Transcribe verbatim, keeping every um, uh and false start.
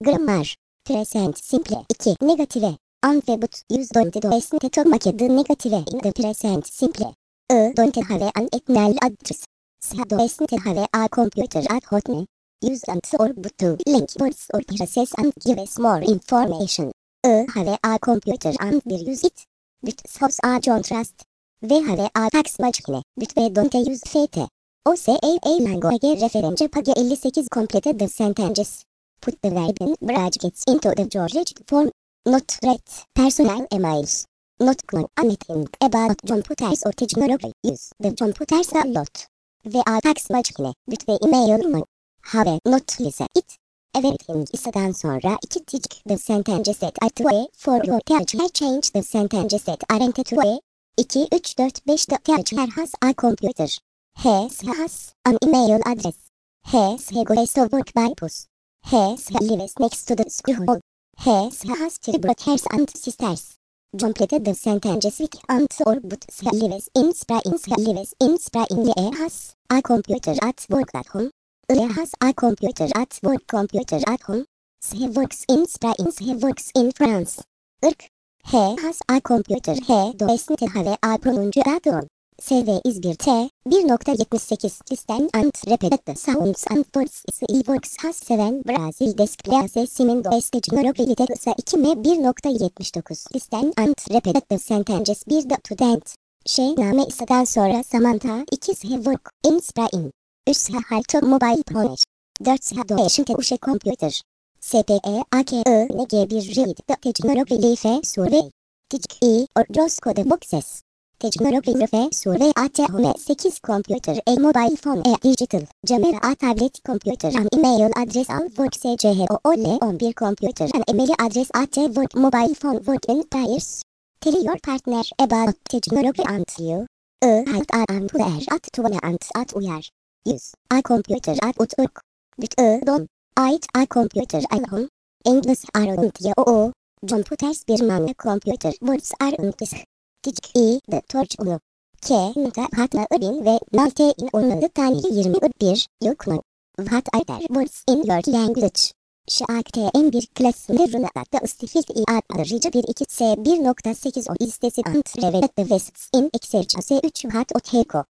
Grammar. Present simple. iki. Negative. An ve but. Use don't do esnte to make the negative in the present simple. I don't have an email address. So do esnte have a computer at home. Use and or but to link words or process and give us more information. I have a computer and we use it. But source I don't trust. We have a tax machine. But we don't use fete. O C A A language reference page elli sekiz complete the sentences. Put the verb in brackets into the George form. Not read personal emails. Not know anything about computers or technology. Use the computers a lot. We are tax machine. But we email no. Have not listen it. Everything is'dan sonra iki ticik the sentences that are two for your teacher change the sentences that aren't two. iki, üç, dört, beş the teacher has a computer. Has has an email address. Has he goes to work by bus. Has he lives next to the school. Has he has three brothers and sisters. Completed the sentences with and or but he lives in Spain. He lives in Spain. He has a computer at work at home. He has a computer at work. Computer at home. He works in Spain. He works in France. Irk. He has a computer. He doesn't have a pronunciation. S V is bir T, bir nokta yetmiş sekiz listen and repeat the sounds and words. He works has seven Brazil desplace simin do estecnologilite kısa iki M bir nokta yetmiş dokuz listen and repeat the sentences bir de student. Şey name isa'dan sonra Samantha iki he work in Spain. üç he halto mobile phone. dört he do eşinte uşe computer. S P E A K I N G bir read the technology F survey. Ticik I or Rosco de boxes. Teknoloji ve survey at home sekiz computer a mobile phone a digital camera a tablet computer an email address al work s c h o o l on bir computer an email address at work mobile phone work in tires. Tell your partner about technology and you. I had an puder at tuvala and at uyar. Use a computer at utwork. But I don't. I a computer at home. English aren't ya o. Computers bir man computer words aren't this. Ticik I the torch unu. K nota hatla öbin ve nalte in onları tane yirmi bir yok mu? What are the words in your language? Şakte en bir klasında runatta istifit i ad arıcı bir iki S bir nokta sekiz o listesi ant revet the vests in exercise üç hat o teko.